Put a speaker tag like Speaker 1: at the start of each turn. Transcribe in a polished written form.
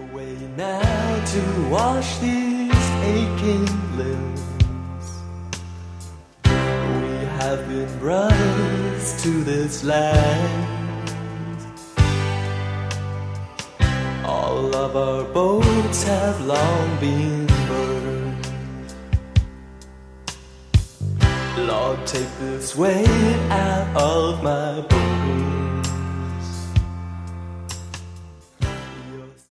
Speaker 1: way now to wash these aching limbs. We have been brothers to this land. All of our boats have long been burned. Lord, take this weight out of my bones.